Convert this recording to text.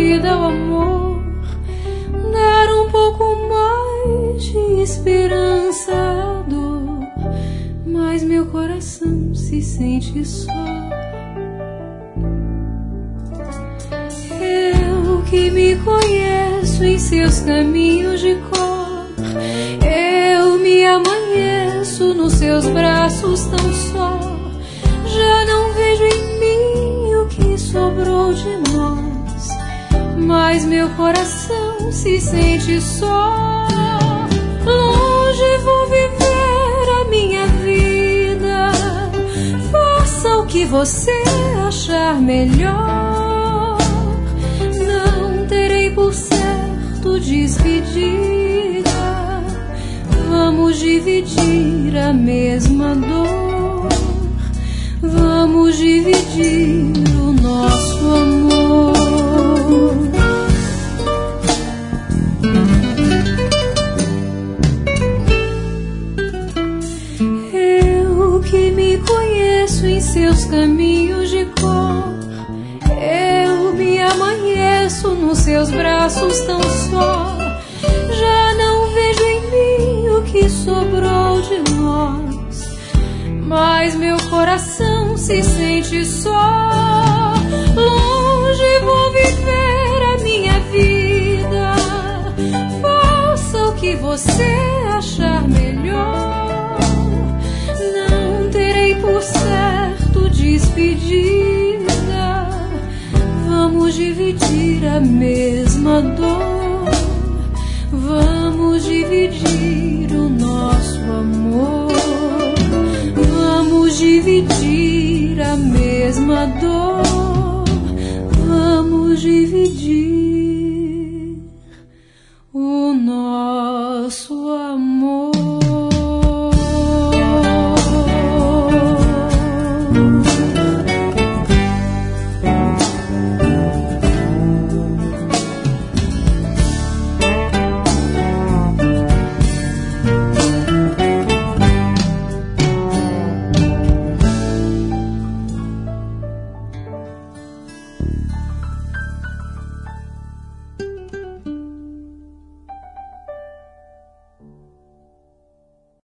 vida ao amor, dar um pouco mais de esperança à dor, mas meu coração se sente só. Eu que me conheço em seus caminhos de cor, eu me amanheço nos seus braços tão só. Já não vejo em mim o que sobrou de nós, mas meu coração se sente só. Longe vou viver a minha vida, faça o que você achar melhor. Não terei por certo despedida, vamos dividir a mesma dor, vamos dividir o nosso amor. Eu que me conheço em seus caminhos de cor, eu me amanheço nos seus braços tão só. Já não vejo em mim o que sobrou de nós, mas meu coração se sente só. Longe vou viver a minha vida, faça o que você achar melhor. Não terei por certo despedida, vamos dividir a mesma dor, vamos dividir o nosso amor, vamos dividir a mesma dor, vamos dividir